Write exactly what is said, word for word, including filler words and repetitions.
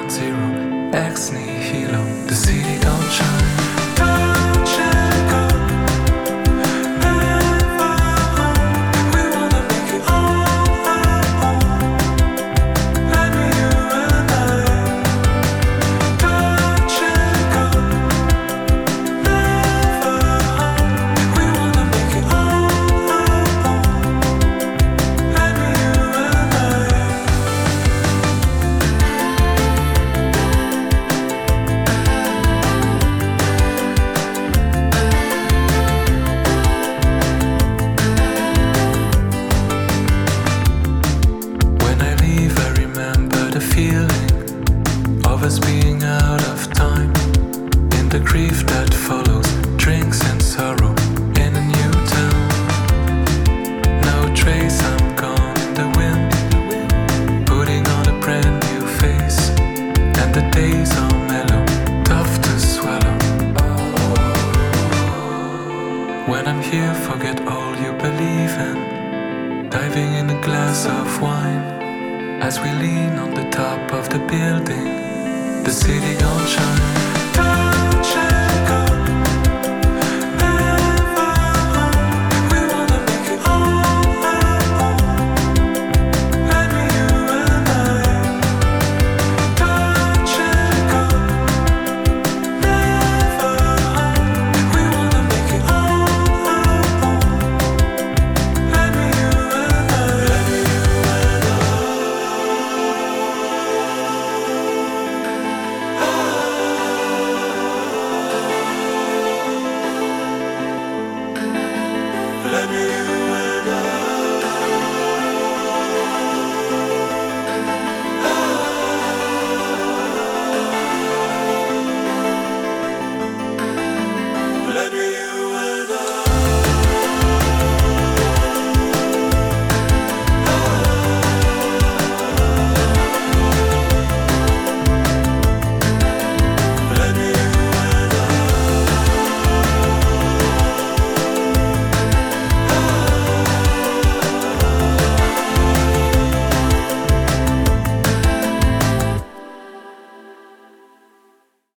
ground zero, ex nihilo, the city don't shine. Touch and go, never home. We wanna make it all our own. Let me you and I. Touch and go, never home. We wanna make it all our own. Let me you and I. When I leave, I remember the feeling of us being out of time. In the grief that follows, drinks and sorrow in a new town. No trace, I'm gone in the wind, putting on a brand new face. And the days are mellow, tough to swallow. When I'm here, forget all you believe in, diving in a glass of wine. As we lean on the top of the building, the city gon' shine.